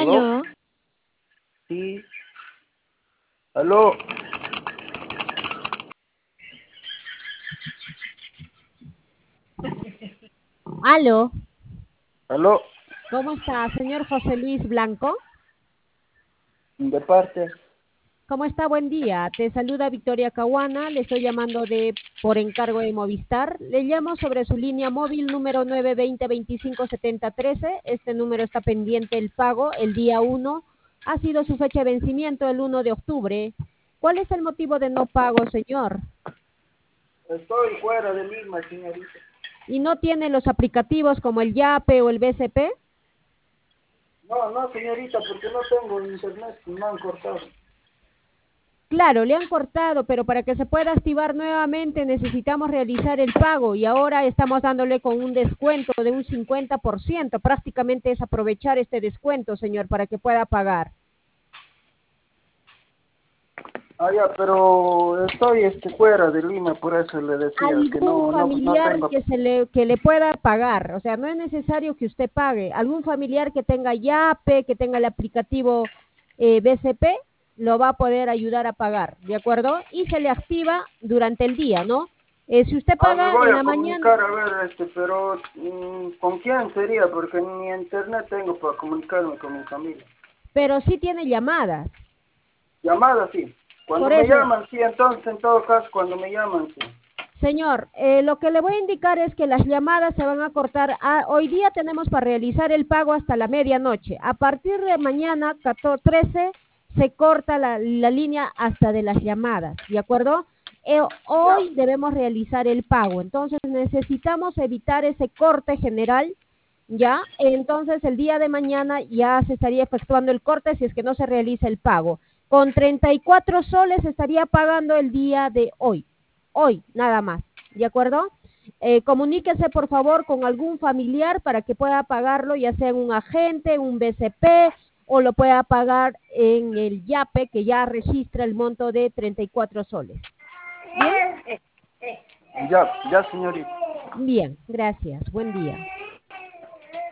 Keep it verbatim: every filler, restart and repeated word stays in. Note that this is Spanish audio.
¿Aló? Aló, Sí. ¿Aló? aló, ¿Aló? ¿cómo está, señor José Luis Blanco? ¿De parte? ¿Cómo está? Buen día. Te saluda Victoria Caguana, le estoy llamando de por encargo de Movistar. Le llamo sobre su línea móvil número nueve dos cero veinticinco setenta trece. Este número está pendiente el pago el día uno. Ha sido su fecha de vencimiento el uno de octubre. ¿Cuál es el motivo de no pago, señor? Estoy fuera de Lima, señorita. ¿Y no tiene los aplicativos como el YAPE o el B C P? No, no, señorita, porque no tengo internet, me han cortado. Claro, le han cortado, pero para que se pueda activar nuevamente necesitamos realizar el pago y ahora estamos dándole con un descuento de un cincuenta por ciento. Prácticamente es aprovechar este descuento, señor, para que pueda pagar. Ah, ya, pero estoy este, fuera de Lima, por eso le decía que Algún no, no, no familiar tengo. que se le que le pueda pagar, o sea, no es necesario que usted pague. Algún familiar que tenga YAPE, que tenga el aplicativo eh, B C P, lo va a poder ayudar a pagar, ¿de acuerdo? Y se le activa durante el día, ¿no? Eh, si usted Ah, me paga voy en a la mañana. comunicar, a ver, este, pero mm, ¿con quién sería? Porque ni internet tengo para comunicarme con mi familia. Pero sí tiene llamadas. Llamada, sí. Cuando Por me eso, llaman, sí, entonces, en todo caso, cuando me llaman, sí. señor, eh, lo que le voy a indicar es que las llamadas se van a cortar. A- hoy día tenemos para realizar el pago hasta la medianoche. A partir de mañana, catorce, trece, se corta la, la línea hasta de las llamadas, ¿de acuerdo? Eh, Ya. hoy debemos realizar el pago, entonces necesitamos evitar ese corte general. ¿Ya? Entonces el día de mañana ya se estaría efectuando el corte si es que no se realiza el pago. Con treinta y cuatro soles estaría pagando el día de hoy, hoy nada más, ¿de acuerdo? Eh, comuníquese por favor con algún familiar para que pueda pagarlo, ya sea en un agente, en un B C P o lo pueda pagar en el YAPE que ya registra el monto de treinta y cuatro soles. ¿Bien? Ya, ya, señorita. Bien, gracias. Buen día.